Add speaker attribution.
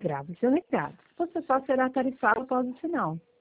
Speaker 1: Grave seu recado. Você só será tarifado após o sinal.